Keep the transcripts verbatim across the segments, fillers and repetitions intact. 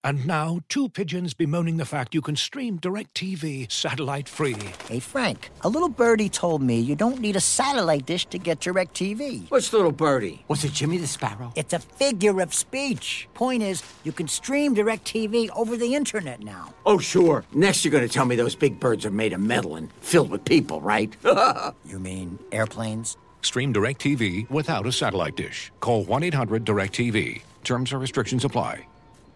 And now, two pigeons bemoaning the fact you can stream DirecTV satellite-free. Hey, Frank, a little birdie told me you don't need a satellite dish to get DirecTV. What's little birdie? Was it Jimmy the Sparrow? It's a figure of speech. Point is, you can stream DirecTV over the internet now. Oh, sure. Next you're going to tell me those big birds are made of metal and filled with people, right? You mean airplanes? Stream DirecTV without a satellite dish. Call one eight hundred direct T V. Terms and restrictions apply.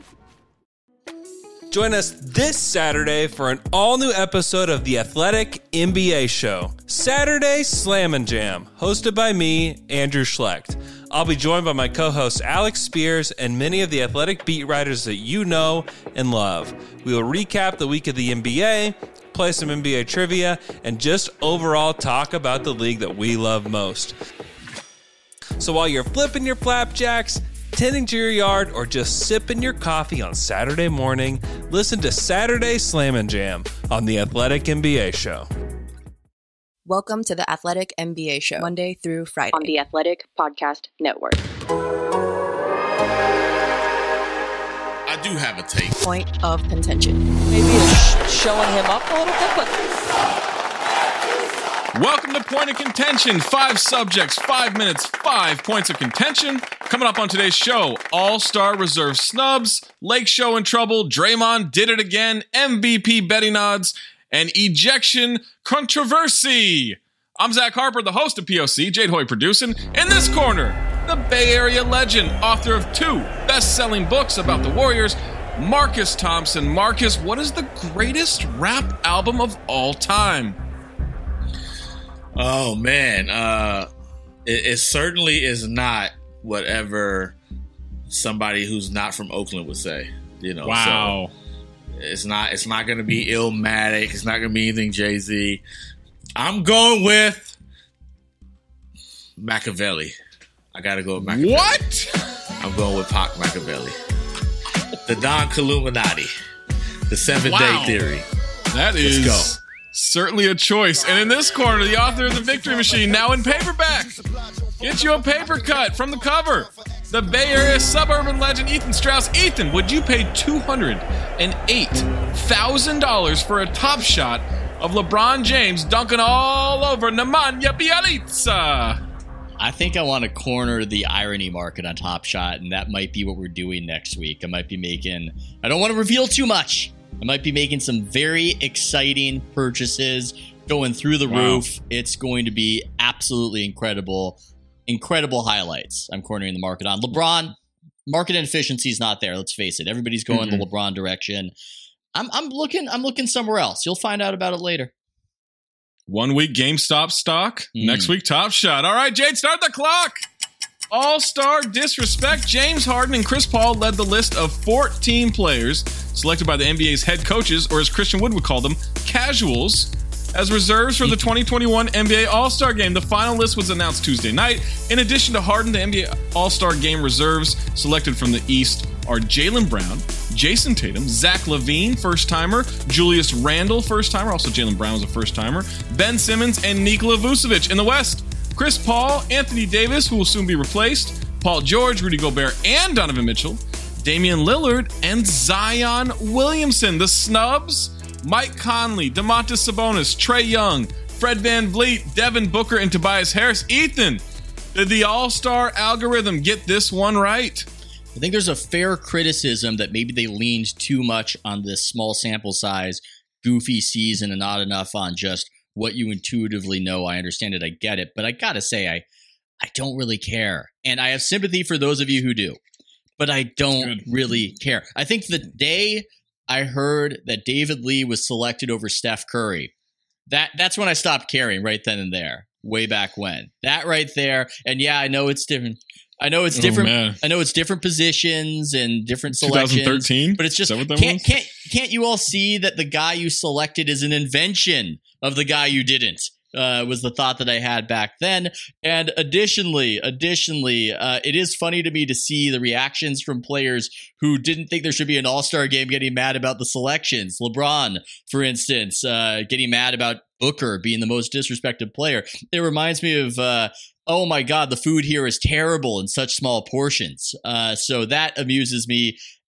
Join us this Saturday for an all-new episode of The Athletic N B A Show, Saturday Slam and Jam, hosted by me, Andrew Schlecht. I'll be joined by my co-hosts Alex Spears and many of the Athletic beat writers that you know and love. We will recap the week of the N B A, play some N B A trivia, and just overall talk about the league that we love most. So while you're flipping your flapjacks, tending to your yard, or just sipping your coffee on Saturday morning, listen to Saturday Slam and Jam on the Athletic N B A Show. Welcome to the Athletic N B A Show, Monday through Friday on the Athletic Podcast Network. I do have a take. Point of contention. Maybe it's showing him up a little bit, but... Welcome to Point of Contention. Five subjects, five minutes, five points of contention. Coming up on today's show, All-Star Reserve snubs, Lake Show in trouble, Draymond did it again, M V P betting odds, and ejection controversy. I'm Zach Harper, the host of P O C, Jade Hoy producing. In this corner, the Bay Area legend, author of two best-selling books about the Warriors, Marcus Thompson. Marcus, what is the greatest rap album of all time? Oh, man. Uh, it, it certainly is not whatever somebody who's not from Oakland would say. You know, wow. So it's not it's not going to be Illmatic. It's not going to be anything Jay-Z. I'm going with Machiavelli. I got to go with Machiavelli. What? I'm going with Pac Machiavelli. The Don Illuminati. The Seven Wow. Day Theory. That Let's is... go. Certainly a choice. And in this corner, the author of The Victory Machine, now in paperback. Get you a paper cut from the cover. The Bay Area suburban legend, Ethan Strauss. Ethan, would you pay two hundred eight thousand dollars for a top shot of LeBron James dunking all over Nemanja Bjelica? I think I want to corner the irony market on Top Shot, and that might be what we're doing next week. I might be making... I don't want to reveal too much. I might be making some very exciting purchases, going through the Wow. roof. It's going to be absolutely incredible. Incredible highlights I'm cornering the market on. LeBron, market inefficiency is not there. Let's face it. Everybody's going Mm-hmm. the LeBron direction. I'm, I'm looking I'm looking somewhere else. You'll find out about it later. One week GameStop stock. Mm. Next week Top Shot. All right, Jade, start the clock. All-Star disrespect. James Harden and Chris Paul led the list of fourteen players selected by the N B A's head coaches, or as Christian Wood would call them, casuals, as reserves for the twenty twenty-one N B A All-Star Game. The final list was announced Tuesday night. In addition to Harden, the N B A All-Star Game reserves selected from the East are Jaylen Brown, Jason Tatum, Zach LaVine, first-timer, Julius Randle, first-timer, also Jaylen Brown was a first-timer, Ben Simmons, and Nikola Vucevic. In the West, Chris Paul, Anthony Davis, who will soon be replaced, Paul George, Rudy Gobert, and Donovan Mitchell, Damian Lillard, and Zion Williamson. The snubs, Mike Conley, Domantas Sabonis, Trae Young, Fred VanVleet, Devin Booker, and Tobias Harris. Ethan, did the All-Star algorithm get this one right? I think there's a fair criticism that maybe they leaned too much on this small sample size, goofy season, and not enough on just what you intuitively know. I understand it. I get it. But I got to say, I I don't really care. And I have sympathy for those of you who do. But I don't really care. I think the day I heard that David Lee was selected over Steph Curry, that that's when I stopped caring, right then and there, way back when. That right there. And yeah, I know it's different. I know it's different. Oh, I know it's different positions and different selections. twenty thirteen? But it's just Is that what that can't was? can't can't you all see that the guy you selected is an invention of the guy you didn't? Uh, was the thought that I had back then. And additionally, additionally, uh, it is funny to me to see the reactions from players who didn't think there should be an All-Star game getting mad about the selections. LeBron, for instance, uh, getting mad about Booker being the most disrespected player. It reminds me of, uh, oh my God, the food here is terrible in such small portions. Uh, so that amuses me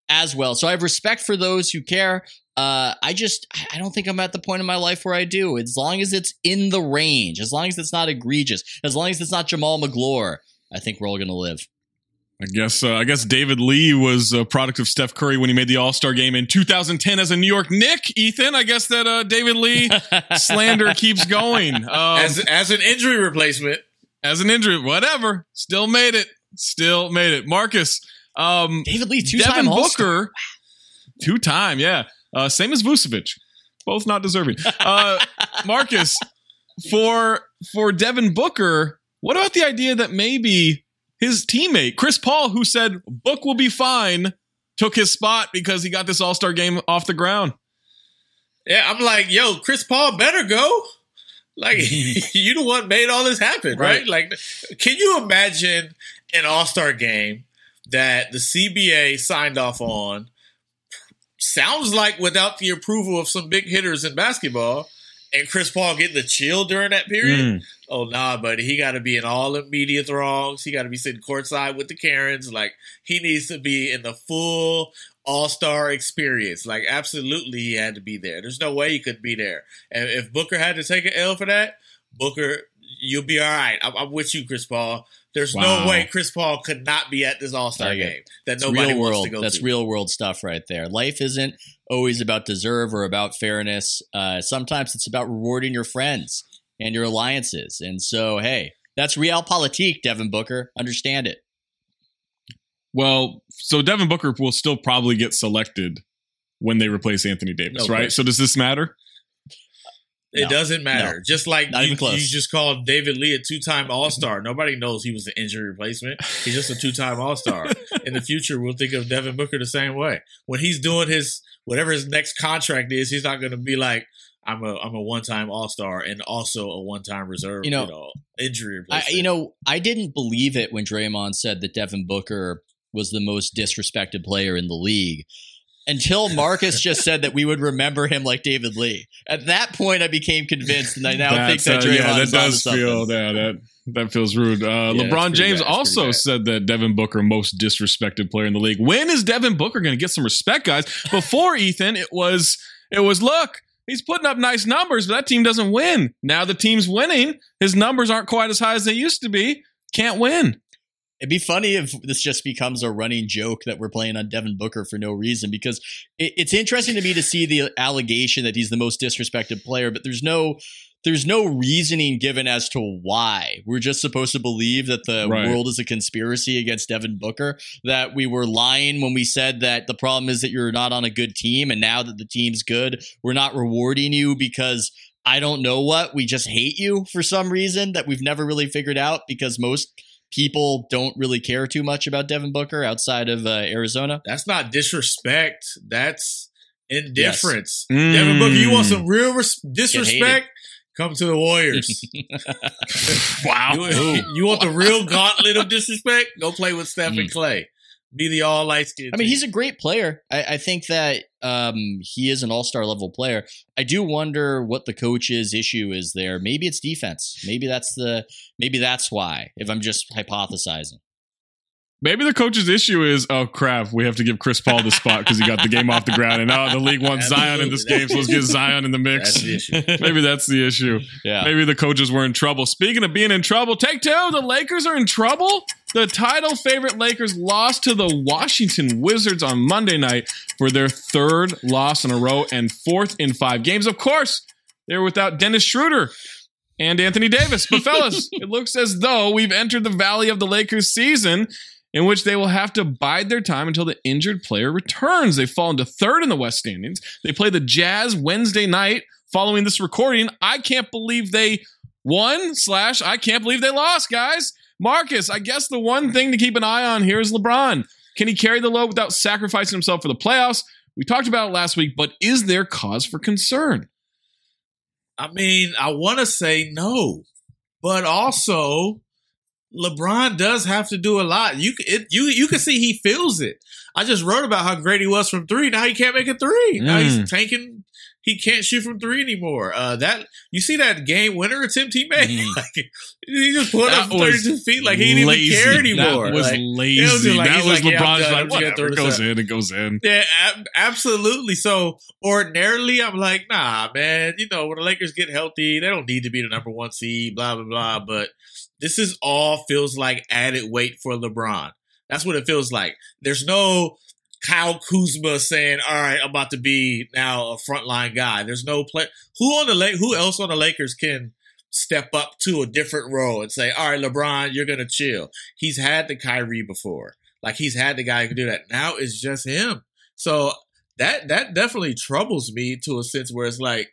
as well. So I have respect for those who care. Uh, I just, I don't think I'm at the point in my life where I do. As long as it's in the range, as long as it's not egregious, as long as it's not Jamal Magloire, I think we're all going to live. I guess uh, I guess David Lee was a product of Steph Curry when he made the All-Star game in two thousand ten as a New York Knick. Ethan, I guess that uh, David Lee slander keeps going. Um, as as an injury replacement. As an injury, whatever. Still made it. Still made it. Marcus. Um, David Lee, two-time Devin All-Star. Booker. Two-time, yeah. Uh, same as Vucevic. Both not deserving. Uh, Marcus, for for Devin Booker, what about the idea that maybe his teammate, Chris Paul, who said Book will be fine, took his spot because he got this All-Star game off the ground? Yeah, I'm like, yo, Chris Paul better go. Like, you the one made all this happen, right? right? Like, can you imagine an All-Star game that the C B A signed off on? Sounds like without the approval of some big hitters in basketball, and Chris Paul getting the chill during that period. Mm. Oh, nah, buddy. He got to be in all the media throngs. He got to be sitting courtside with the Karens. Like, he needs to be in the full all-star experience. Like, absolutely he had to be there. There's no way he couldn't be there. And if Booker had to take an L for that, Booker, you'll be all right. I'm, I'm with you, Chris Paul. There's wow. no way Chris Paul could not be at this All-Star okay. game that It's nobody real wants world. to go That's to. real world stuff right there. Life isn't always about deserve or about fairness. Uh, sometimes it's about rewarding your friends and your alliances. And so, hey, that's realpolitik, Devin Booker. Understand it. Well, so Devin Booker will still probably get selected when they replace Anthony Davis, No right? question. So does this matter? It No. doesn't matter. No. Just like Not you, even close. you just called David Lee a two-time All-Star. Nobody knows he was an injury replacement. He's just a two-time All-Star. In the future, we'll think of Devin Booker the same way. When he's doing his whatever his next contract is, he's not going to be like, I'm a I'm a one-time All-Star and also a one-time reserve, You you know, know, injury I, replacement. you know, I didn't believe it when Draymond said that Devin Booker was the most disrespected player in the league until Marcus just said that we would remember him like David Lee. At that point, I became convinced, and I now think That's, that uh, Draymond yeah, that is onto does something. feel yeah, that that feels rude. Uh, Yeah, that's LeBron pretty James bad. That's also pretty bad. said that Devin Booker most disrespected player in the league. When is Devin Booker going to get some respect, guys? Before Ethan, it was it was look. He's putting up nice numbers, but that team doesn't win. Now the team's winning. His numbers aren't quite as high as they used to be. Can't win. It'd be funny if this just becomes a running joke that we're playing on Devin Booker for no reason, because it, it's interesting to me to see the allegation that he's the most disrespected player, but there's no there's no reasoning given as to why. We're just supposed to believe that the Right. world is a conspiracy against Devin Booker, that we were lying when we said that the problem is that you're not on a good team, and now that the team's good, we're not rewarding you because I don't know what, we just hate you for some reason that we've never really figured out, because most people don't really care too much about Devin Booker outside of uh, Arizona. That's not disrespect. That's indifference. Yes. Devin Mm. Booker, you want some real res- hated. disrespect? Come to the Warriors. Wow. You, you want the real gauntlet of disrespect? Go play with Steph Mm. and Clay. Be the all light skin. I mean, he's a great player. I, I think that um, he is an all-star level player. I do wonder what the coach's issue is there. Maybe it's defense. Maybe that's the. Maybe that's why. If I'm just hypothesizing. Maybe the coach's issue is, oh crap, we have to give Chris Paul the spot because he got the game off the ground, and now the league wants Zion in this game, so let's get Zion in the mix. That's the issue. Maybe that's the issue. Yeah. Maybe the coaches were in trouble. Speaking of being in trouble, take two. The Lakers are in trouble. The title favorite Lakers lost to the Washington Wizards on Monday night for their third loss in a row and fourth in five games. Of course, they were without Dennis Schroeder and Anthony Davis. But fellas, it looks as though we've entered the valley of the Lakers season, in which they will have to bide their time until the injured player returns. They fall into third in the West standings. They play the Jazz Wednesday night following this recording. I can't believe they won, slash, I can't believe they lost, guys. Marcus, I guess the one thing to keep an eye on here is LeBron. Can he carry the load without sacrificing himself for the playoffs? We talked about it last week, but is there cause for concern? I mean, I want to say no, but also LeBron does have to do a lot. You it, you you can see he feels it. I just wrote about how great he was from three. Now he can't make a three. Mm. Now he's tanking he can't shoot from three anymore. Uh, that you see that game winner attempt he made? Mm. Like, he just put That up thirty-two feet like he didn't lazy. even care anymore. That was like, lazy. It was just like, that he's was like, yeah, LeBron's I'm done. I'm like, just gonna throw whatever, it this goes up. in, it goes in. Yeah, ab- absolutely. So ordinarily, I'm like, nah, man. You know, when the Lakers get healthy, they don't need to be the number one seed. Blah blah blah. But this is all feels like added weight for LeBron. That's what it feels like. There's no Kyle Kuzma saying, "All right, I'm about to be now a frontline guy." There's no play. Who on the La- Who else on the Lakers can step up to a different role and say, "All right, LeBron, you're gonna chill." He's had the Kyrie before. Like he's had the guy who can do that. Now it's just him. So that that definitely troubles me to a sense where it's like,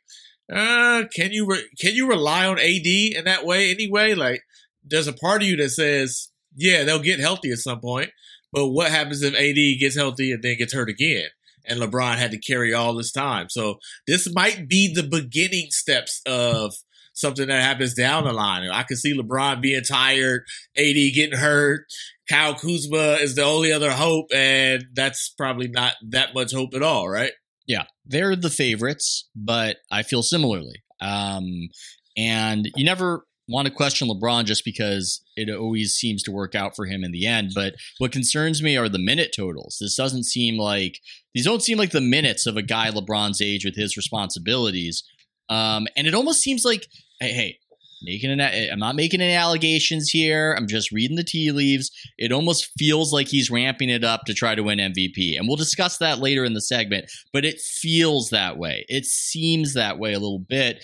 uh, can you re- can you rely on A D in that way anyway? Like, there's a part of you that says, yeah, they'll get healthy at some point. But what happens if A D gets healthy and then gets hurt again? And LeBron had to carry all this time. So this might be the beginning steps of something that happens down the line. I could see LeBron being tired, A D getting hurt. Kyle Kuzma is the only other hope, and that's probably not that much hope at all, right? Yeah, they're the favorites, but I feel similarly. Um, and you never want to question LeBron just because it always seems to work out for him in the end. But what concerns me are the minute totals. This doesn't seem like these don't seem like the minutes of a guy LeBron's age with his responsibilities. Um, and it almost seems like, hey, hey, making an I'm not making any allegations here. I'm just reading the tea leaves. It almost feels like he's ramping it up to try to win M V P. And we'll discuss that later in the segment, but it feels that way. It seems that way a little bit.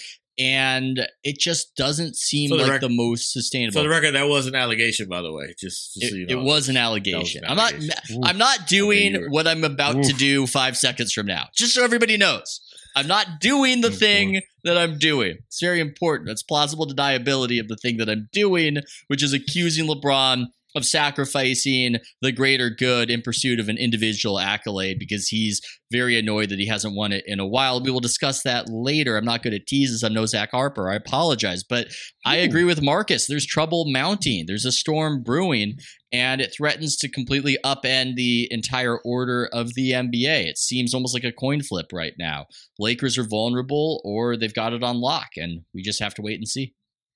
And it just doesn't seem For the like rec- the most sustainable. For the record, that was an allegation, by the way. Just, just It, so you know. it was an allegation. an I'm not. allegation. I'm not doing Okay, you were- what I'm about Oof. to do five seconds from now. Just so everybody knows, I'm not doing the Good thing point. that I'm doing. It's very important. It's plausible deniability of the thing that I'm doing, which is accusing LeBron of sacrificing the greater good in pursuit of an individual accolade because he's very annoyed that he hasn't won it in a while. We will discuss that later. I'm not good at teases. I'm no Zach Harper. I apologize. But I agree with Marcus. There's trouble mounting. There's a storm brewing, and it threatens to completely upend the entire order of the N B A. It seems almost like a coin flip right now. Lakers are vulnerable or they've got it on lock, and we just have to wait and see.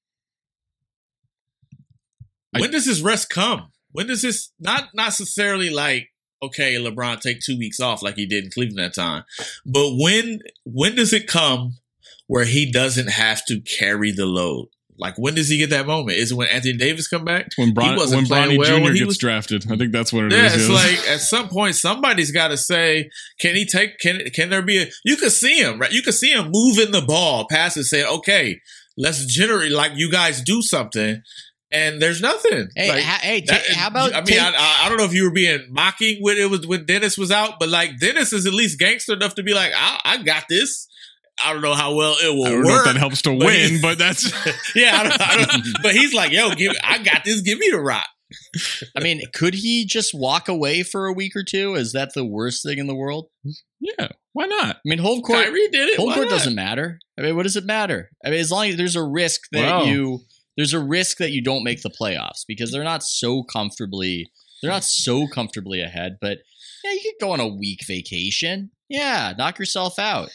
When does this rest come? When does this not necessarily like, okay, LeBron take two weeks off like he did in Cleveland that time, but when when does it come where he doesn't have to carry the load? Like, when does he get that moment? Is it when Anthony Davis come back? When, Bron- He wasn't when playing Bronny well Junior when he gets was- drafted. I think that's what it Yeah, is. it's yes. like at some point somebody's got to say, can he take? Can can there be a? You could see him, right? You could see him moving the ball, pass and say, okay, let's generate like you guys do something. And there's nothing. Hey, like, ha- hey, that- ta- how about I mean, take- I, I, I don't know if you were being mocking when it was when Dennis was out, but like Dennis is at least gangster enough to be like, I, I got this. I don't know how well it will I don't work. know if that helps to but win, he- but that's yeah. I don't, I don't, but he's like, yo, give, I got this. Give me the rock. I mean, could he just walk away for a week or two? Is that the worst thing in the world? yeah. Why not? I mean, home court. Kyrie did it. Home Why court not? doesn't matter. I mean, what does it matter? I mean, as long as there's a risk that Wow. you there's a risk that you don't make the playoffs because they're not so comfortably they're not so comfortably ahead. But yeah, you could go on a week vacation. Yeah, knock yourself out.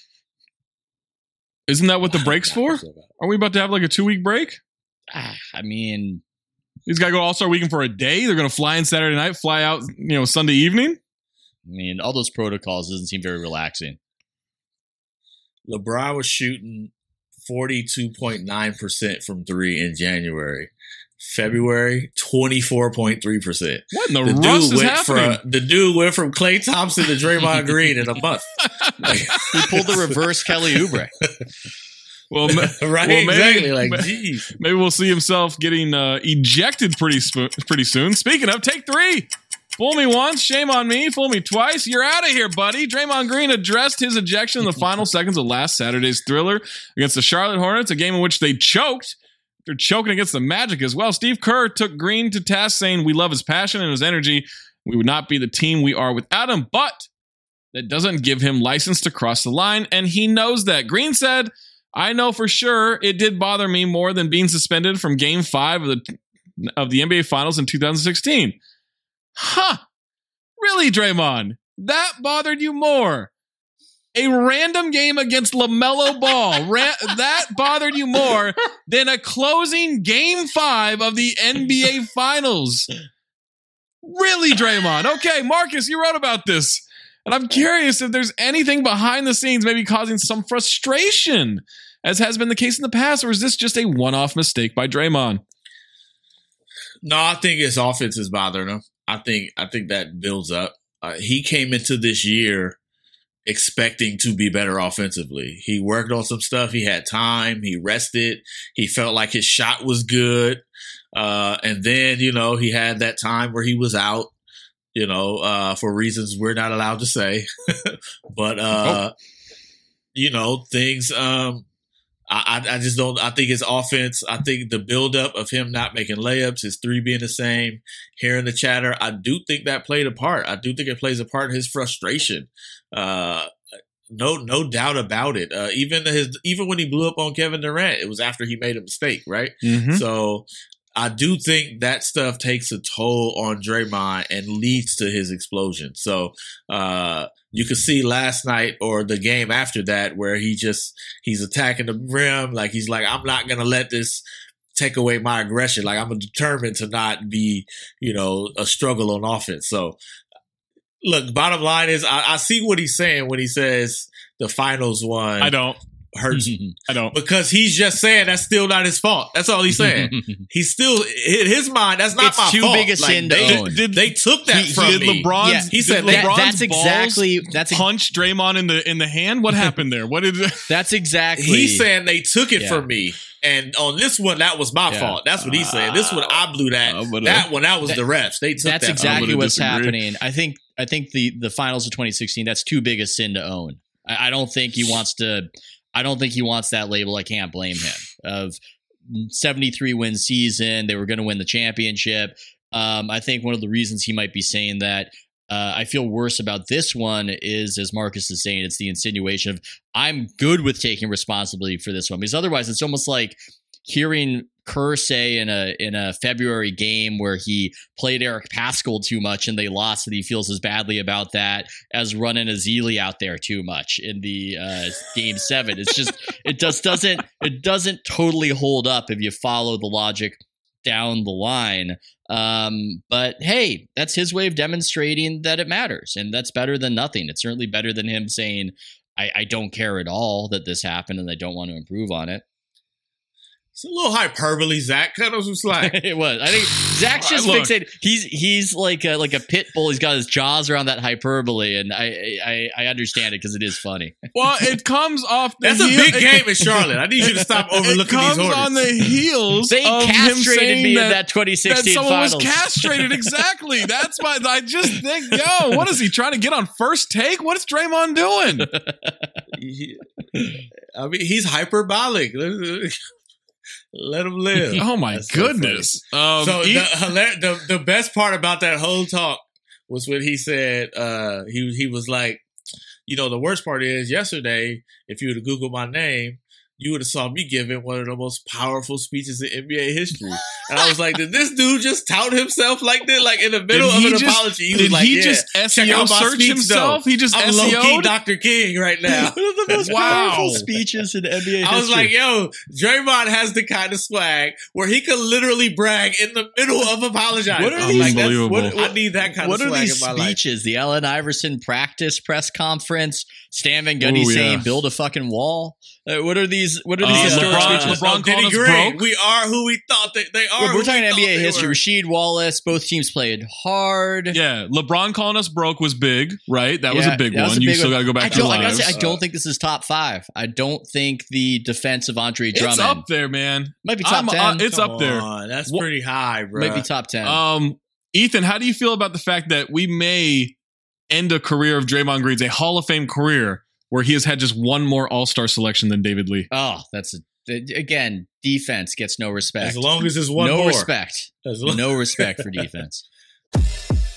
Isn't that what the break's for? Are we about to have like a two week break? Ah, I mean, These guys go All Star Weekend for a day. They're going to fly in Saturday night, fly out, you know, Sunday evening. I mean, all those protocols doesn't seem very relaxing. LeBron was shooting forty-two point nine percent from three in January. February, twenty-four point three percent. What in the, The rust dude is went happening? from the dude went from Klay Thompson to Draymond Green in a month. Like, He pulled the reverse Kelly Oubre. Well, ma- right? well, maybe, exactly. Like, ma- geez. maybe we'll see himself getting uh, ejected pretty sp- pretty soon. Speaking of, take three. Fool me once, shame on me. Fool me twice, you're out of here, buddy. Draymond Green addressed his ejection in the final seconds of last Saturday's thriller against the Charlotte Hornets, a game in which they choked. They're choking against the Magic as well. Steve Kerr took Green to task, saying, "We love his passion and his energy. We would not be the team we are without him, but that doesn't give him license to cross the line, and he knows that." Green said, "I know for sure it did bother me more than being suspended from Game Five of the of the N B A Finals in two thousand sixteen." Huh? Really, Draymond? That bothered you more? A random game against LaMelo Ball. Ra- that bothered you more than a closing game five of the N B A Finals. Really, Draymond? Okay, Marcus, you wrote about this. And I'm curious if there's anything behind the scenes maybe causing some frustration, as has been the case in the past, or is this just a one-off mistake by Draymond? No, I think his offense is bothering him. I think I think that builds up. Uh, he came into this year expecting to be better offensively. He worked on some stuff. He had time. He rested. He felt like his shot was good. Uh, and then, you know, he had that time where he was out, you know, uh, for reasons we're not allowed to say. but, uh, oh. you know, things, um, I, I just don't, I think his offense, I think the buildup of him not making layups, his three being the same, hearing the chatter, I do think that played a part. I do think it plays a part in his frustration. Uh, no, no doubt about it. Uh, even his, even when he blew up on Kevin Durant, it was after he made a mistake, right? Mm-hmm. So I do think that stuff takes a toll on Draymond and leads to his explosion. So, uh, you could see last night or the game after that where he just, he's attacking the rim. Like, he's like, I'm not going to let this take away my aggression. Like, I'm determined to not be, you know, a struggle on offense. So, look, bottom line is I, I see what he's saying when he says the finals one. I don't. Hurts. I don't. Because he's just saying that's still not his fault. That's all he's saying. He's still, in his mind, that's not it's my too fault. big a sin like, to they, own. Did, they took that he, from did me. LeBron's, yeah. He said did that, LeBron's that's exactly balls that's punch Draymond in the in the hand. What happened there? What did? That's exactly. He's saying they took it yeah. from me, and on this one, that was my yeah. fault. That's what he's saying. This one, I blew that. gonna, that one, that was that, the refs. They took that's that. exactly what's disagree. happening. I think. I think the the finals of twenty sixteen. That's too big a sin to own. I, I don't think he wants to. I don't think he wants that label. I can't blame him. Of seventy-three win season, they were going to win the championship. Um, I think one of the reasons he might be saying that uh, I feel worse about this one is, as Marcus is saying, it's the insinuation of I'm good with taking responsibility for this one, because otherwise it's almost like hearing Kerr say in a in a February game where he played Eric Paschall too much and they lost, that he feels as badly about that as running Ezeli out there too much in the uh, game seven. It's just it just doesn't it doesn't totally hold up if you follow the logic down the line. Um, but hey, that's his way of demonstrating that it matters, and that's better than nothing. It's certainly better than him saying, I, I don't care at all that this happened and I don't want to improve on it. It's a little hyperbole, Zach. Cut us some slack. It was. I think Zach's just Look. fixated. He's he's like a, like a pit bull. He's got his jaws around that hyperbole, and I I, I understand it because it is funny. Well, it comes off. The That's a heel- big game in Charlotte. I need you to stop overlooking it comes these orders. on the heels. They of him castrated saying me that, in that twenty sixteen that someone finals. was castrated. Exactly. That's why I just think, yo, what is he trying to get on first take? What is Draymond doing? He- I mean, he's hyperbolic. Let him live. Oh my That's so goodness! Um, So he- the, hilar- the the best part about that whole talk was when he said uh, he he was like, you know, the worst part is yesterday, if you would have Googled my name, you would have saw me giving one of the most powerful speeches in N B A history. And I was like, did this dude just tout himself like that? Like in the middle Did of he an just- apology, he did was like, he yeah, just S E O check out my search speech, himself? though. He just I'm S E O'd? low-key Doctor King right now. One of the most Wow. powerful speeches in N B A history. I was like, yo, Draymond has the kind of swag where he could literally brag in the middle of apologizing. What are I'm these- like, that's- Unbelievable. what- I need that kind what of are swag these in my life. speeches? The Allen Iverson practice press conference, Stan Van Gundy Ooh, saying yeah. "build a fucking wall." Uh, what are these? What are these Uh, historic LeBron- speeches? LeBron no, Diddy calling us Gray, broke? we are who we thought they, they are. We're, who we're we talking thought N B A they history. were. Rasheed Wallace. Both teams played hard. yeah, LeBron calling us broke was big, right? That was Yeah, a big that was one. a You big still one. got to go back I to don't, the I, gotta lives. say, I don't think this is top five. I don't think the defense of Andre Drummond It's up there, man. might be top I'm- uh, ten. it's Come up there. on, that's Wha- pretty high, bro. might be top ten. Um, Ethan, how do you feel about the fact that we may end a career of Draymond Green's, a Hall of Fame career, where he has had just one more All-Star selection than David Lee? oh, that's a, again, defense gets no respect. As long as it's one no more. respect. As long- No respect for defense.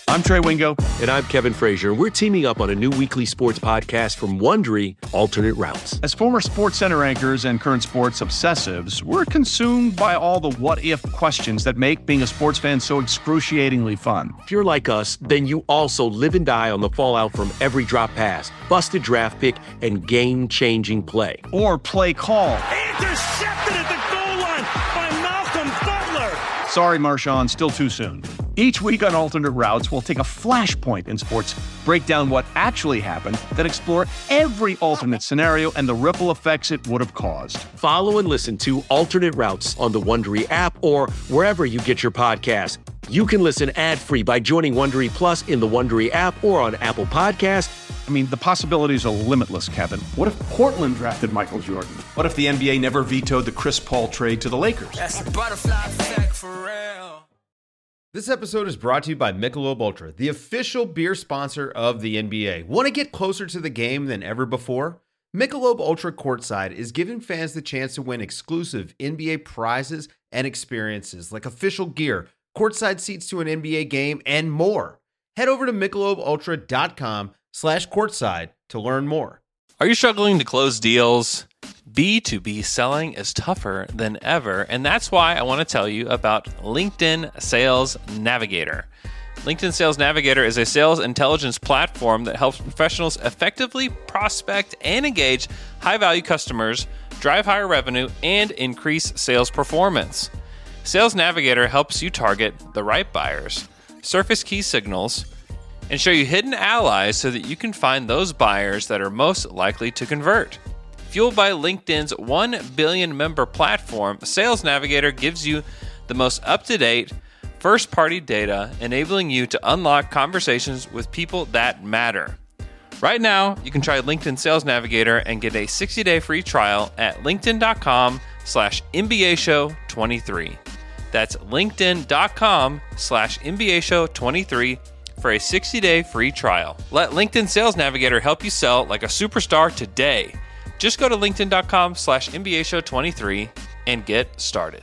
I'm Trey Wingo. And I'm Kevin Frazier. And we're teaming up on a new weekly sports podcast from Wondery, Alternate Routes. As former Sports Center anchors and current sports obsessives, we're consumed by all the what-if questions that make being a sports fan so excruciatingly fun. If you're like us, then you also live and die on the fallout from every drop pass, busted draft pick, and game-changing play. Or play call. Intercepted at the goal line by Malcolm Butler. Sorry, Marshawn, still too soon. Each week on Alternate Routes, we'll take a flashpoint in sports, break down what actually happened, then explore every alternate scenario and the ripple effects it would have caused. Follow and listen to Alternate Routes on the Wondery app or wherever you get your podcasts. You can listen ad-free by joining Wondery Plus in the Wondery app or on Apple Podcasts. I mean, the possibilities are limitless, Kevin. What if Portland drafted Michael Jordan? What if the N B A never vetoed the Chris Paul trade to the Lakers? That's a butterfly effect for real. This episode is brought to you by Michelob Ultra, the official beer sponsor of the N B A. Want to get closer to the game than ever before? Michelob Ultra Courtside is giving fans the chance to win exclusive N B A prizes and experiences like official gear, courtside seats to an N B A game, and more. Head over to michelobultra.com slash courtside to learn more. Are you struggling to close deals? B two B selling is tougher than ever, and that's why I want to tell you about LinkedIn Sales Navigator. LinkedIn Sales Navigator is a sales intelligence platform that helps professionals effectively prospect and engage high-value customers, drive higher revenue, and increase sales performance. Sales Navigator helps you target the right buyers, surface key signals, and show you hidden allies so that you can find those buyers that are most likely to convert. Fueled by LinkedIn's one billion member platform, Sales Navigator gives you the most up-to-date, first-party data, enabling you to unlock conversations with people that matter. Right now, you can try LinkedIn Sales Navigator and get a sixty-day free trial at linkedin.com slash NBA show 23. That's linkedin.com slash NBA show 23 for a sixty-day free trial. Let LinkedIn Sales Navigator help you sell like a superstar today. Just go to linkedin.com slash NBA show 23 and get started.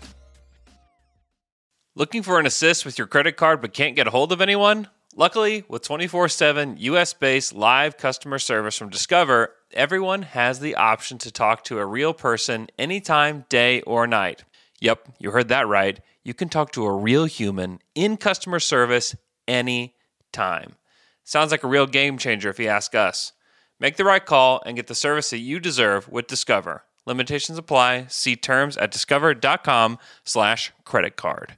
Looking for an assist with your credit card but can't get a hold of anyone? Luckily, with twenty-four seven U S-based live customer service from Discover, everyone has the option to talk to a real person anytime, day or night. Yep, you heard that right. You can talk to a real human in customer service anytime. Sounds like a real game changer if you ask us. Make the right call and get the service that you deserve with Discover. Limitations apply. See terms at discover.com slash credit card.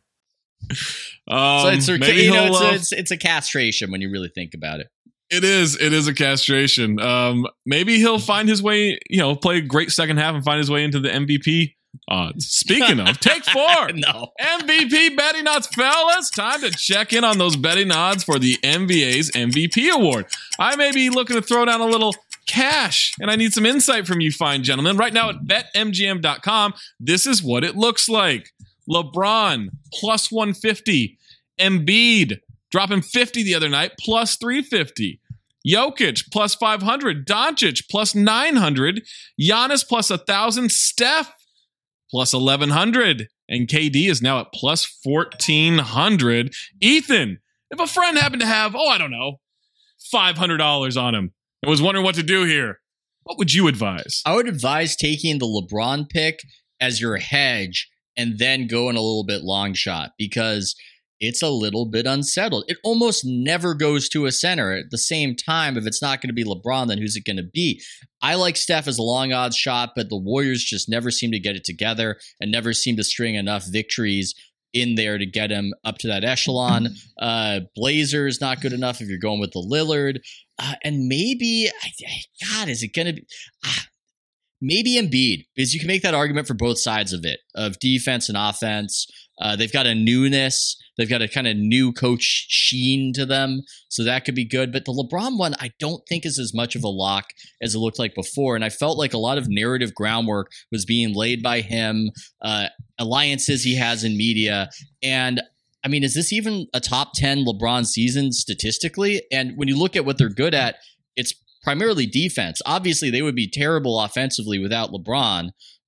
Um, so it's, maybe you know, it's, uh, a, it's, it's a castration when you really think about it. It is. It is a castration. Um, maybe he'll find his way, you know, play a great second half and find his way into the M V P odds. Speaking of, take four. No. M V P betting odds, fellas. Time to check in on those betting odds for the N B A's M V P award. I may be looking to throw down a little cash, and I need some insight from you fine gentlemen. Right now at bet M G M dot com, this is what it looks like. LeBron, plus one fifty. Embiid, dropping fifty the other night, plus three fifty. Jokic, plus five hundred. Doncic, plus nine hundred. Giannis, plus one thousand. Steph, plus eleven hundred. And K D is now at plus fourteen hundred. Ethan, if a friend happened to have, oh, I don't know, five hundred dollars on him and was wondering what to do here, what would you advise? I would advise taking the LeBron pick as your hedge and then going a little bit long shot because it's a little bit unsettled. It almost never goes to a center. At the same time, if it's not going to be LeBron, then who's it going to be? I like Steph as a long odds shot, but the Warriors just never seem to get it together and never seem to string enough victories in there to get him up to that echelon. Uh, Blazers not good enough if you're going with the Lillard. Uh, and maybe, God, is it going to be... Ah, maybe Embiid, because you can make that argument for both sides of it, of defense and offense. Uh, they've got a newness. They've got a kind of new coach sheen to them, so that could be good. But the LeBron one, I don't think is as much of a lock as it looked like before. And I felt like a lot of narrative groundwork was being laid by him, uh, alliances he has in media. And I mean, is this even a top ten LeBron season statistically? And when you look at what they're good at, it's primarily defense. Obviously, they would be terrible offensively without LeBron.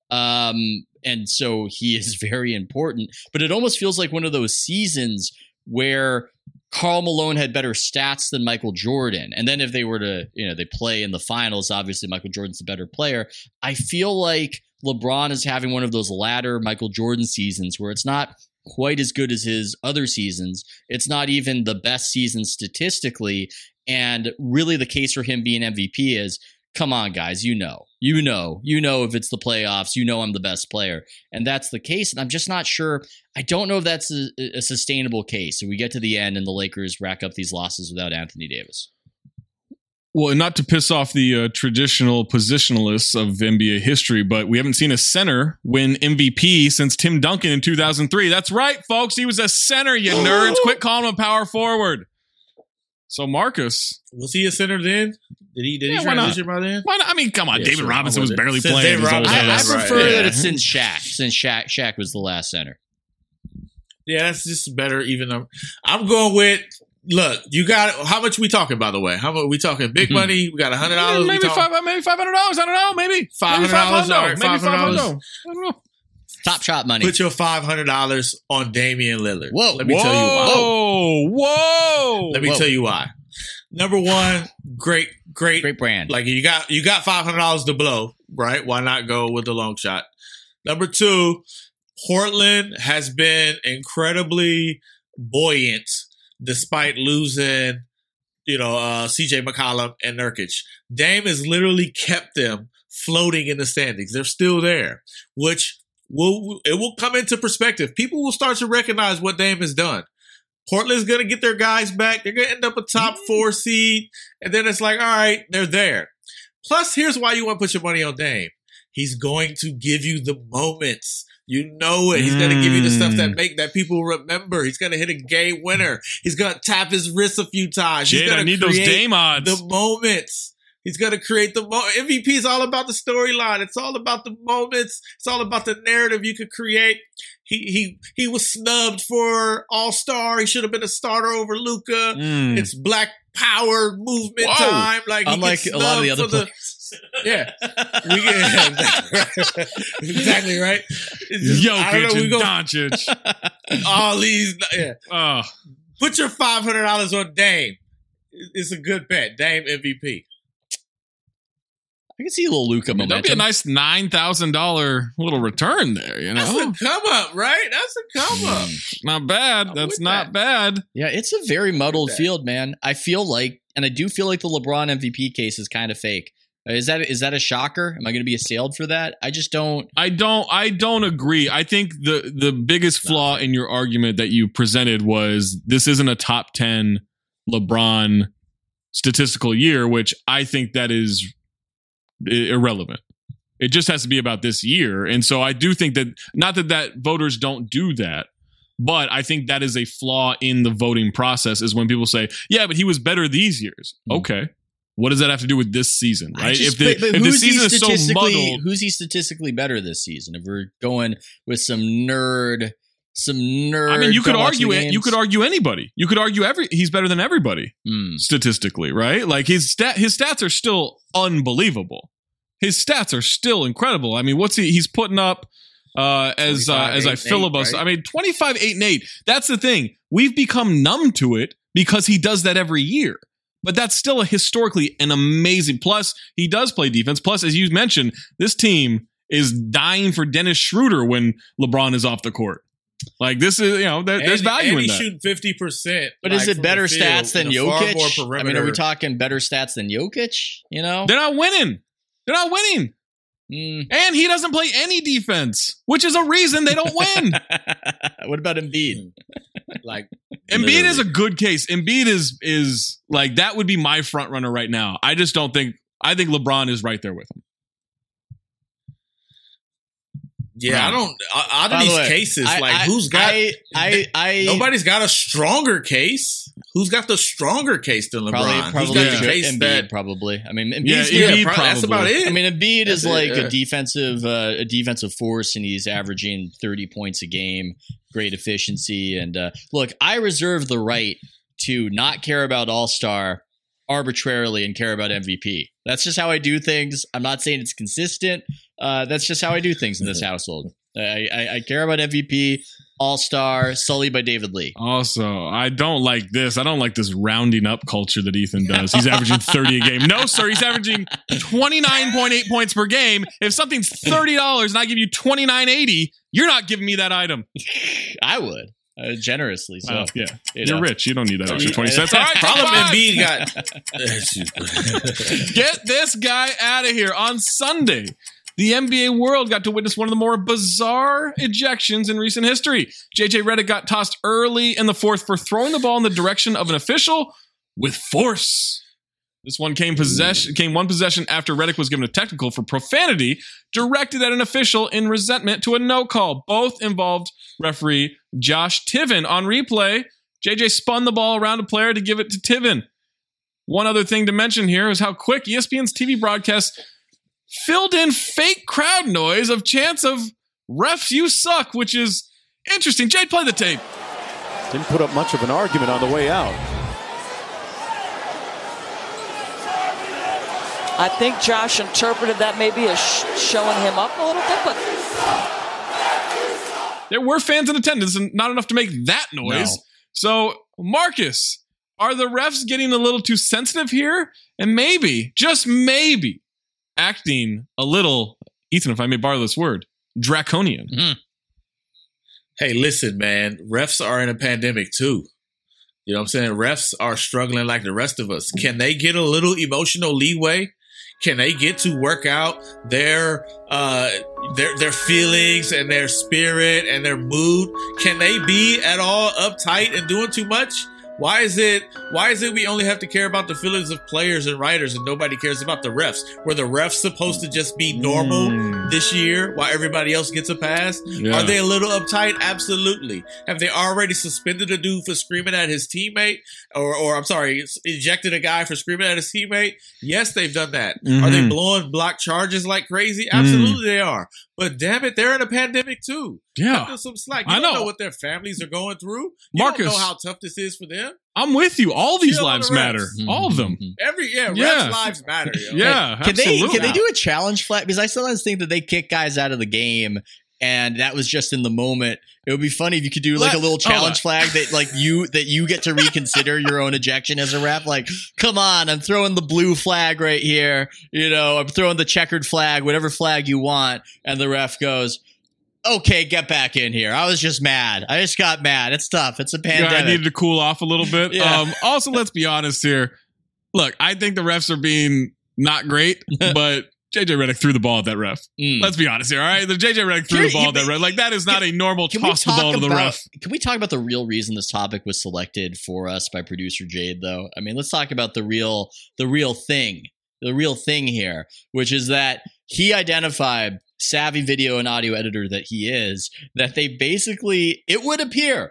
Um, and so he is very important. But it almost feels like one of those seasons where Karl Malone had better stats than Michael Jordan. And then if they were to, you know, they play in the finals, obviously Michael Jordan's the better player. I feel like LeBron is having one of those latter Michael Jordan seasons where it's not quite as good as his other seasons. It's not even the best season statistically. And really the case for him being M V P is, come on, guys, you know, you know, you know, if it's the playoffs, you know, I'm the best player. And that's the case. And I'm just not sure. I don't know if that's a, a sustainable case. So we get to the end and the Lakers rack up these losses without Anthony Davis. Well, and not to piss off the uh, traditional positionalists of N B A history, but we haven't seen a center win M V P since Tim Duncan in two thousand three. That's right, folks. He was a center, you nerds. Quit calling him a power forward. So Marcus, was he a center then? Did he did yeah, he transition by then? Why not? I mean, come on, Yeah, David sure, Robinson was it. barely Since playing. David his old Robinson- I, I days. prefer Right, that yeah. it's since Shaq, since Shaq, Shaq was the last center. Yeah, that's just better. Even though I'm going with. Look, you got how much we talking? By the way, how much we talking? Big Hmm. money. We got a hundred dollars. Maybe five, maybe five hundred dollars. I don't know. Maybe Five maybe hundred dollars. All right, maybe five hundred dollars. I don't know. Top shot money. Put your five hundred dollars on Damian Lillard. Whoa. Let me whoa, tell you why. Whoa, whoa. Let me Whoa. tell you why. Number one, great, great, Great brand. Like you got you got five hundred dollars to blow, right? Why not go with the long shot? Number two, Portland has been incredibly buoyant despite losing, you know, uh, C J McCollum and Nurkic. Dame has literally kept them floating in the standings. They're still there, which will it will come into perspective. People will start to recognize what Dame has done. Portland's going to get their guys back. They're going to end up a top four seed. And then it's like, all right, they're there. Plus, here's why you want to put your money on Dame. He's going to give you the moments. You know it. He's going to give you the stuff that make that people remember. He's going to hit a game winner. He's going to tap his wrist a few times. He's Jade, gonna I need those create Dame odds. The moments. He's going to create the mo- M V P is all about the storyline. It's all about the moments. It's all about the narrative you could create. He he he was snubbed for All-Star. He should have been a starter over Luka. Mm. It's Black Power movement Whoa. time. Like he Unlike gets a lot of the snubbed other for players. Yeah, we get exactly right. It's just- I don't Jokic know, we and go- Doncic. all these. Yeah, Oh, put your five hundred dollars on Dame. It's a good bet. Dame M V P. I can see a little Luka I mean, that'd be a momentum. nice nine thousand dollar little return there. You That's know, a come up, right? That's a come up. not bad. I'm That's with not that. bad. Yeah, it's a very muddled that. field, man. I feel like, and I do feel like the LeBron M V P case is kind of fake. Is that is that a shocker? Am I going to be assailed for that? I just don't. I don't. I don't agree. I think the the biggest flaw in your argument that you presented was this isn't a top ten LeBron statistical year, which I think that is i- irrelevant. It just has to be about this year, and so I do think that not that that voters don't do that, but I think that is a flaw in the voting process. Is when people say, "Yeah, but he was better these years." Mm. Okay. What does that have to do with this season, I right? just- if the, but- but if the who's he season is so statistically- muddled, who's he statistically better this season? If we're going with some nerd, some nerd. I mean, you could don't watch argue the it. You games. could argue anybody. You could argue every. He's better than everybody Hmm. statistically, right? Like his stat, his stats are still unbelievable. His stats are still incredible. I mean, what's he? He's putting up uh, as uh, as eight, I and filibuster. eight, I right? mean, twenty-five, eight, and eight. That's the thing. We've become numb to it because he does that every year. But that's still a historically an amazing. Plus, he does play defense. Plus, as you mentioned, this team is dying for Dennis Schroeder when LeBron is off the court. Like this is, you know, there, there's And- value and in he's that. shooting fifty percent. But is it better stats than Jokic? I mean, are we talking better stats than Jokic? You know, They're not winning. They're not winning. Mm. And he doesn't play any defense, which is a reason they don't win. What about Embiid? Like Embiid is a good case. Embiid is is like that would be my front runner right now. I just don't think I think LeBron is right there with him. Yeah, I don't. Out By of the these way, cases, I- like I- who's got? I, I, I nobody's got a stronger case. Who's got the stronger case than LeBron? Probably, who's probably got the Jo- case Embiid. that? Probably. I mean, Yeah, Embiid's Yeah, Embiid pro- that's about probably. it. I mean, Embiid That's is it, like yeah. a defensive, uh, a defensive force, and he's averaging thirty points a game, great efficiency. And uh, look, I reserve the right to not care about All Star arbitrarily and care about M V P. That's just how I do things. I'm not saying it's consistent. Uh, that's just how I do things in this household. I, I, I care about M V P. All-Star, sullied by David Lee. Also, I don't like this. I don't like this rounding up culture that Ethan does. He's averaging thirty a game. No, sir, he's averaging twenty-nine point eight points per game. If something's thirty dollars and I give you twenty-nine eighty, you're not giving me that item. I would. Uh, generously, so well, yeah, you you're know. rich. You don't need that extra twenty cents. All right, Problem five. Embiid got. Get this guy out of here. On Sunday, the N B A world got to witness one of the more bizarre ejections in recent history. J J Redick got tossed early in the fourth for throwing the ball in the direction of an official with force. This one came possession came one possession after Redick was given a technical for profanity directed at an official in resentment to a no call. Both involved referee Josh Tiven. On replay, J J spun the ball around a player to give it to Tiven. One other thing to mention here is how quick E S P N's T V broadcast filled in fake crowd noise of chants of refs you suck, which is interesting. Jade, play the tape. Didn't put up much of an argument on the way out. I think Josh interpreted that maybe as sh- showing him up a little bit, but there were fans in attendance and not enough to make that noise. No. So, Marcus, are the refs getting a little too sensitive here? And maybe, just maybe, acting a little, Ethan, if I may borrow this word, draconian. Mm. Hey, listen, man. Refs are in a pandemic too. You know what I'm saying? Refs are struggling like the rest of us. Can they get a little emotional leeway? Can they get to work out their uh, their their feelings and their spirit and their mood? Can they be at all uptight and doing too much? Why is it why is it we only have to care about the feelings of players and writers and nobody cares about the refs? Were the refs supposed to just be normal mm. this year while everybody else gets a pass? Yeah. Are they a little uptight? Absolutely. Have they already suspended a dude for screaming at his teammate? Or, or I'm sorry, ejected a guy for screaming at his teammate? Yes, they've done that. Mm-hmm. Are they blowing block charges like crazy? Absolutely mm. they are. But damn it, they're in a pandemic too. Yeah. Cut them some slack. You I don't know. know what their families are going through. You Marcus, don't know how tough this is for them. I'm with you. All these Chill lives the matter. refs. All of them. Every yeah, Yeah. refs' lives matter. Yo. Yeah, Can absolutely. they can they do a challenge flag? Because I sometimes think that they kick guys out of the game, and that was just in the moment. It would be funny if you could do like Let- a little challenge hold flag that like you that you get to reconsider your own ejection as a ref. Like, come on, I'm throwing the blue flag right here. You know, I'm throwing the checkered flag, whatever flag you want, and the ref goes, okay, get back in here. I was just mad. I just got mad. It's tough. It's a pandemic. Yeah, I needed to cool off a little bit. Yeah. Um, also, let's be honest here. Look, I think the refs are being not great, but J J Redick threw the ball at that ref. Mm. Let's be honest here, all right? The J J Redick threw Here, the ball you- at that ref. Like, that is not Can- a normal Can we toss the talk ball to the about- ref. Can we talk about the real reason this topic was selected for us by producer Jade, though? I mean, let's talk about the real, the real thing, the real thing here, which is that he identified, savvy video and audio editor that he is, that they basically, it would appear,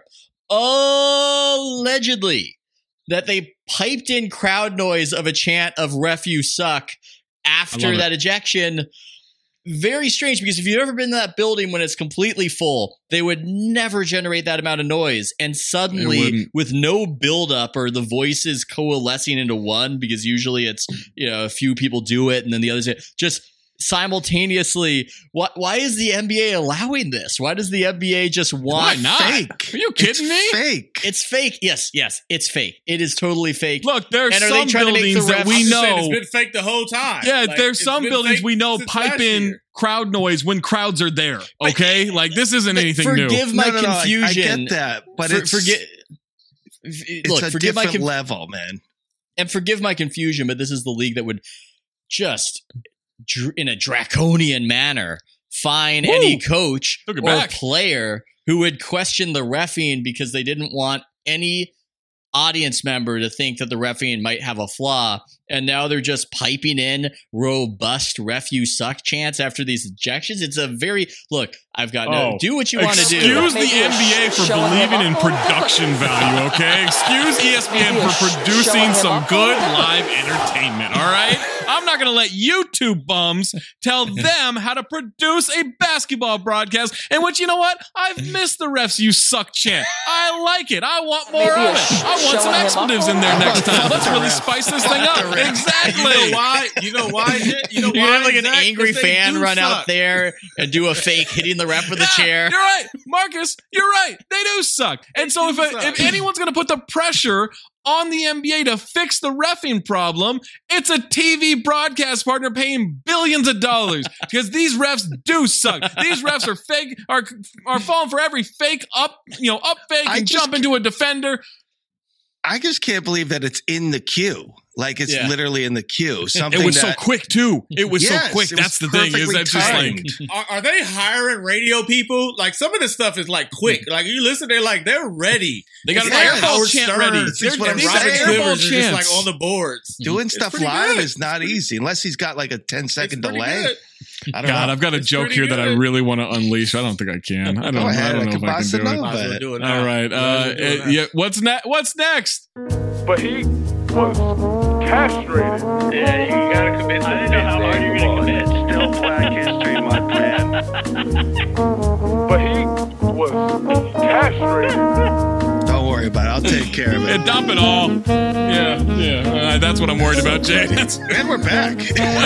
allegedly, that they piped in crowd noise of a chant of "Ref, you suck" after that ejection. Very strange, because if you've ever been in that building when it's completely full, they would never generate that amount of noise. And suddenly, with no buildup or the voices coalescing into one, because usually it's, you know, a few people do it and then the others just simultaneously. Why, why is the N B A allowing this? Why does the N B A just want Why not? fake? Are you kidding it's me? Fake. It's fake. Yes, yes, it's fake. It is totally fake. Look, there are And are some they trying to make the buildings that refs- we I'm just saying know. it's been fake the whole time. Yeah, Like, there's it's some been buildings fake we know since pipe last in year. crowd noise when crowds are there. Okay, like this isn't anything new. Forgive my No, no, no, I- confusion. I get that, but For- it's- forget. It's Look, a forgive my different conf- level, man. and forgive my confusion, but this is the league that would just, dr- in a draconian manner, fine Woo! any coach Took or it back. player who would question the reffing because they didn't want any audience member to think that the reffing might have a flaw. And now they're just piping in robust ref you suck chants after these ejections. It's a very look. I've got no Oh. do what you want to do. Excuse the N B A for Showing him believing up in a little bit. production value, okay? Excuse E S P N Maybe for sh- producing showing him some up a good little bit. live entertainment, all right? I'm not going to let you two bums tell them how to produce a basketball broadcast. And which, you know what? I've missed the refs you suck chant. I like it. I want more Maybe of a sh- it. I showing some him up. expletives in there next time. Let's really spice this thing up. Exactly. You know why? You know why? You know You why? have like an Zach? angry 'Cause they fan do run suck. out there and do a fake hitting the ref with the Yeah, chair. You're right, Marcus. You're right. They do suck. And so if, do a, suck. if anyone's going to put the pressure on the N B A to fix the reffing problem, it's a T V broadcast partner paying billions of dollars because these refs do suck. These refs are fake, are are falling for every fake up, you know, up fake I and just jump into a defender. I just can't believe that it's in the queue. Like it's Yeah. literally in the queue. Something It was that, so quick too. It was Yes, so quick. it was That's the thing. Is perfectly that just like timed. Are, are they hiring radio people? Like some of this stuff is like quick. Like you listen, they're like they're ready. They got It's an like airball Howard chant Stern ready. and This is what I'm Robin saying. Quivers Airball are just chants. like on the boards. doing It's stuff pretty live good. is not easy unless he's got like a ten second It's pretty delay. good. I don't God, know. I've got a It's joke pretty here that I good. really want to unleash. I don't think I can. I don't. Go ahead, I don't I know if can I boss can do it it. up. Might as well do it now. All right. Might as Uh, well do it uh, now. yeah. What's next? What's next? But he was castrated. Yeah, you gotta commit to I didn't know how hard you're gonna commit. Still Black History Month, man. But he was castrated. Don't worry about it. I'll take care of Yeah, it. dump it all. Yeah, yeah. Uh, that's what I'm worried about, Jay. That's- And we're back.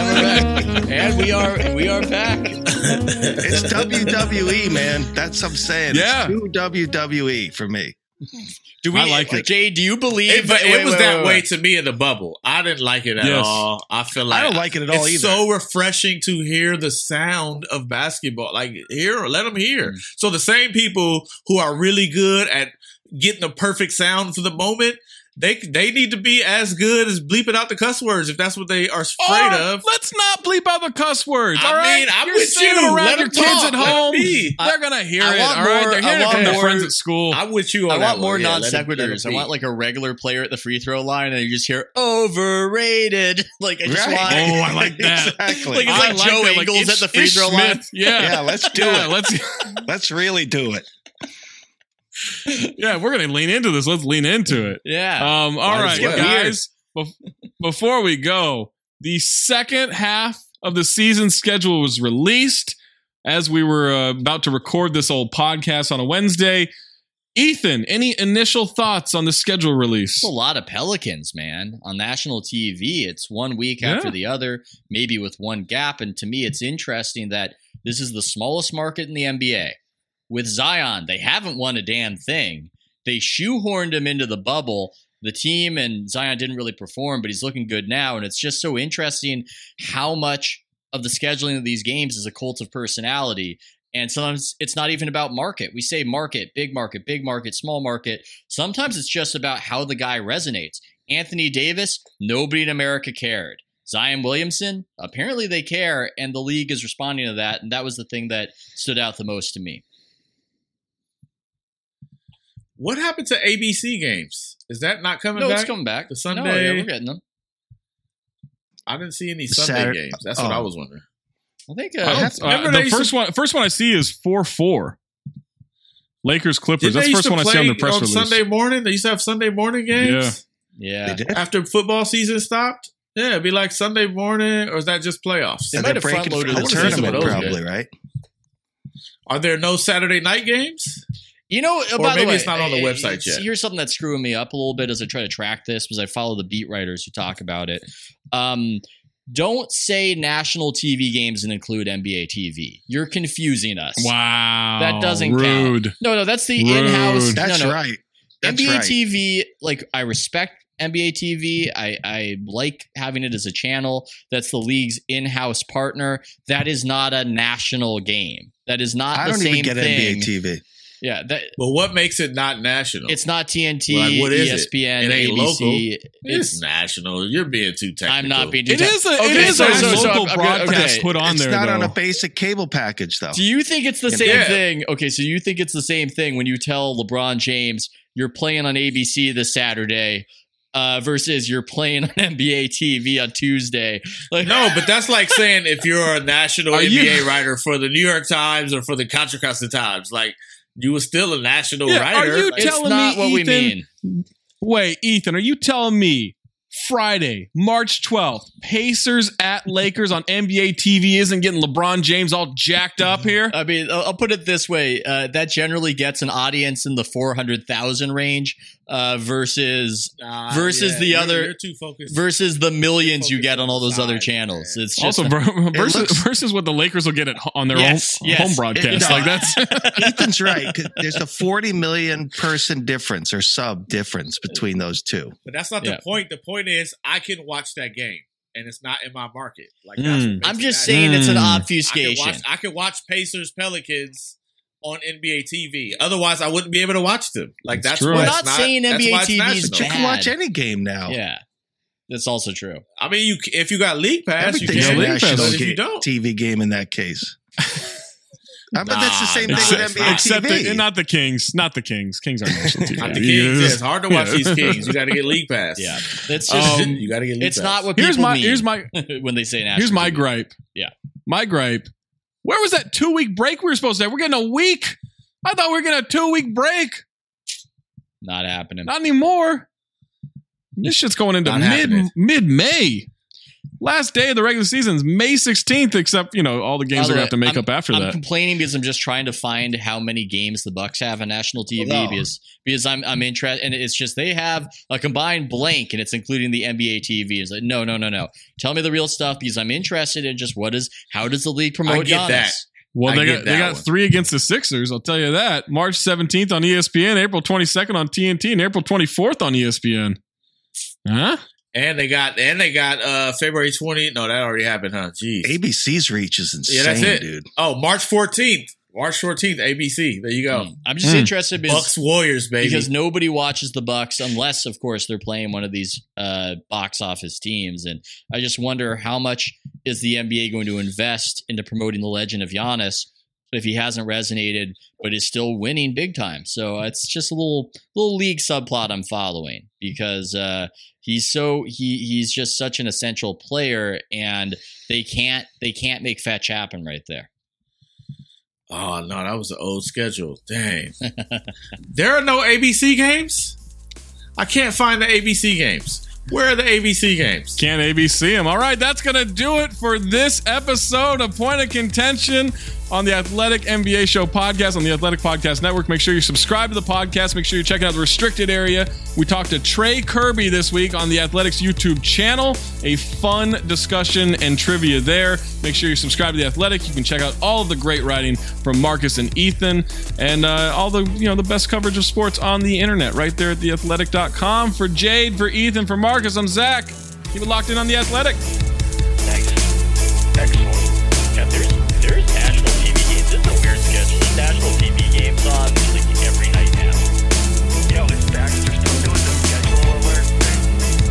And we are we are back. It's W W E, man. That's what I'm saying. Yeah. It's too W W E for me. Do we I like it. Jay, do you believe It, but wait, it was wait, that wait, way wait. to me in the bubble. I didn't like it at Yes. all. I feel like I don't like it at all it's either. so refreshing to hear the sound of basketball. Like hear, let them hear. So the same people who are really good at getting the perfect sound for the moment, they they need to be as good as bleeping out the cuss words if that's what they are afraid All right, of. Let's not bleep out the cuss words. I all right? mean, I'm You're with saying you. them around Let your them kids talk. at Let them home. be. They're gonna hear I it. want All right, more- they're hearing I it want from their more- friends at school. I'm with you on I that want more one. Yeah, non let 'em- let 'em sequiturs. I be. want like a regular player at the free throw line, and you just hear overrated. Like I just Right. want. Oh, I like that. Exactly. Like it's I like Joe that, like Ingles Ish- at the free Ish throw line. Smith. Yeah, Yeah, let's do yeah, it. Let's. Let's really do it. Yeah, we're gonna lean into this. Let's lean into it. Yeah. Um. All Might right, as well. guys. Bef- before we go, the second half of the season schedule was released as we were uh, about to record this old podcast on a Wednesday. Ethan, any initial thoughts on the schedule release? It's a lot of Pelicans, man, on national T V. It's one week Yeah. after the other, maybe with one gap. And to me, it's interesting that this is the smallest market in the N B A. With Zion, they haven't won a damn thing. They shoehorned him into the bubble. The team and Zion didn't really perform, but he's looking good now. And it's just so interesting how much of the scheduling of these games is a cult of personality. And sometimes it's not even about market. We say market, big market, big market, small market. Sometimes it's just about how the guy resonates. Anthony Davis, nobody in America cared. Zion Williamson, apparently they care, and the league is responding to that. And that was the thing that stood out the most to me. What happened to A B C games? Is that not coming No, back? it's coming back. The Sunday. No, yeah, we're getting them. I didn't see any Sunday Saturday- games. That's what oh. I was wondering. I think I uh, don't- uh, remember the they used first to- one, first one I see is four four. Lakers Clippers. Didn't That's they the used first to one I see play on the press on release. Sunday morning? They used to have Sunday morning games. yeah. They did? After football season stopped. Yeah, it'd be like Sunday morning, or is that just playoffs? They And might they're have breaking front-loaded for the the season tournament, with those probably, guys. right? Are there no Saturday night games? You know, uh, Or by the maybe way, it's not on the uh, website it's- yet. Here's something that's screwing me up a little bit as I try to track this because I follow the beat writers who talk about it. Um, don't say national T V games and include N B A T V. You're confusing us. Wow, That doesn't rude. count. No, no, that's the Rude. in-house. That's no, no. right. That's N B A right. T V, like I respect N B A T V. I, I like having it as a channel. That's the league's in-house partner. That is not a national game. That is not I the don't same even get thing. N B A T V. Yeah, that Well, what makes it not national? it's not T N T, Like, what is E S P N, it? It ain't A B C. local. It's, national. You're being too technical. I'm not being too It is a, it Okay, is so- a so- so local I'm- I'm broadcast okay. put on It's there, not though. on a basic cable package, though. Do you think it's the Yeah. same Yeah. thing? Okay, so you think it's the same thing when you tell LeBron James you're playing on A B C this Saturday uh, versus you're playing on N B A T V on Tuesday? Like, No, but that's like saying if you're a national Are N B A you- writer for the New York Times or for the Contra Costa Times, like you were still a national Yeah, writer. are you Like, it's telling not me, what we Ethan- mean. Wait, Ethan, are you telling me Friday, March twelfth, Pacers at Lakers on N B A T V. Isn't getting LeBron James all jacked up here? I mean, I'll put it this way. Uh, that generally gets an audience in the four hundred thousand range uh, versus Nah, versus yeah, the you're- other you're too focused- versus the millions you get on all those other channels. It's just Also, ver- it versus, looks- versus what the Lakers will get at, on their Yes, own yes. home broadcast. No, Like that's Ethan's right. 'Cause there's a forty million person difference or sub difference between those two. But that's not Yeah. the point. The point is, I can watch that game, and it's not in my market. Like Mm. that's what makes I'm it just matter. saying it's an Mm. obfuscation. I can, watch, I can watch Pacers Pelicans on N B A T V. Otherwise, I wouldn't be able to watch them. Like that's, true. why We're it's not saying that's N B A why it's T V is national. But you can bad. watch any game now. Yeah, that's also true. I mean, you if you got League Pass, you Everything's can. a League national Pass. But if you ga- don't, T V game in that case. Uh, but that's the Nah, same nah, thing with it's N B A not. except T V. the, not the Kings, not the Kings. Kings aren't national T V. not the Kings. Yeah, it's hard to watch Yeah. these Kings. You got to get League Pass. Yeah, it's just Um, you got to get League it's Pass. not what people Here's my mean here's my when they say national. here's my T V. gripe. Yeah. My gripe. Where was that two week break we were supposed to have? We're getting a week. I thought we were getting a two week break. Not happening. Not anymore. This shit's going into Not mid happening. mid May. Last day of the regular season is May sixteenth, except, you know, all the games By are the going to have to way, make I'm- up after I'm that. complaining because I'm just trying to find how many games the Bucks have on national T V Oh, no. because because I'm I'm interested, and it's just they have a combined blank, and it's including the N B A T V. It's like no, no, no, no. Tell me the real stuff because I'm interested in just what is how does the league promote get Giannis? that. Well, I they get got they that got one. three against the Sixers. I'll tell you that. March seventeenth on E S P N, April twenty-second on T N T, and April twenty-fourth on E S P N. Huh? And they got and they got uh February twentieth. No, that already happened, huh? Jeez. A B C's reach is insane, Yeah, that's it, dude. Oh, March fourteenth. March fourteenth, A B C. There you go. Mm. I'm just Mm. interested because, Bucks Warriors, baby. because nobody watches the Bucks unless, of course, they're playing one of these uh, box office teams, and I just wonder how much is the N B A going to invest into promoting the legend of Giannis if he hasn't resonated but is still winning big time. So it's just a little little league subplot I'm following because uh, he's so he he's just such an essential player, and they can't they can't make fetch happen right there. Oh no, that was the old schedule. Dang. There are no A B C games? I can't find the A B C games. Where are the A B C games? Can't A B C them. All right, that's going to do it for this episode of Point of Contention on the Athletic N B A Show podcast on the Athletic Podcast Network. Make sure you subscribe to the podcast. Make sure you're checking out the restricted area. We talked to Trey Kirby this week on the Athletics YouTube channel. A fun discussion and trivia there. Make sure you subscribe to the Athletic. You can check out all of the great writing from Marcus and Ethan, and uh, all the you know the best coverage of sports on the internet right there at the athletic dot com. For Jade, for Ethan, for Marcus, I'm Zach. Keep it locked in on the Athletic. Nice. Excellent. Yeah, there's there's national T V games. This is a weird schedule. There's national T V games on like every night now. Yo, is Baxter still doing the schedule alert thing?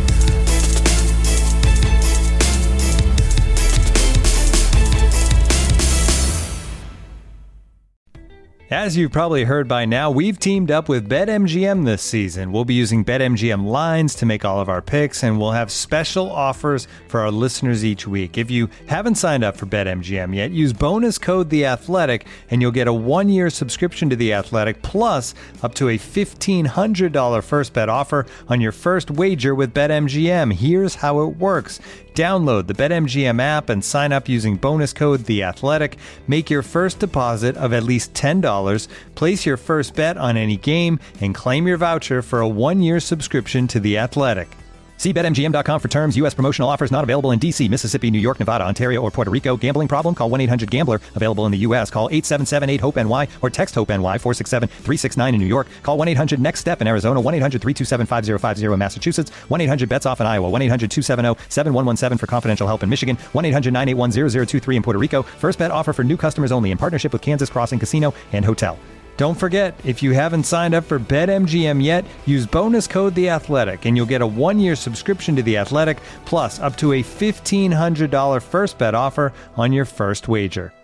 As you've probably heard by now, we've teamed up with BetMGM this season. We'll be using BetMGM lines to make all of our picks, and we'll have special offers for our listeners each week. If you haven't signed up for BetMGM yet, use bonus code The Athletic, and you'll get a one-year subscription to The Athletic, plus up to a fifteen hundred dollars first bet offer on your first wager with BetMGM. Here's how it works. Download the BetMGM app and sign up using bonus code The Athletic. Make your first deposit of at least ten dollars, place your first bet on any game, and claim your voucher for a one-year subscription to The Athletic. See Bet M G M dot com for terms. U S promotional offers not available in D C, Mississippi, New York, Nevada, Ontario, or Puerto Rico. Gambling problem? Call one eight hundred gambler. Available in the U S. Call eight seven seven eight hope N Y or text HOPE-NY four six seven three six nine in New York. Call one eight hundred next step in Arizona. one eight hundred three two seven five zero five zero in Massachusetts. one eight hundred bets off in Iowa. one eight hundred two seven zero seven one one seven for confidential help in Michigan. one eight hundred nine eight one zero zero two three in Puerto Rico. First bet offer for new customers only in partnership with Kansas Crossing Casino and Hotel. Don't forget, if you haven't signed up for BetMGM yet, use bonus code The Athletic, and you'll get a one-year subscription to The Athletic, plus up to a fifteen hundred dollars first bet offer on your first wager.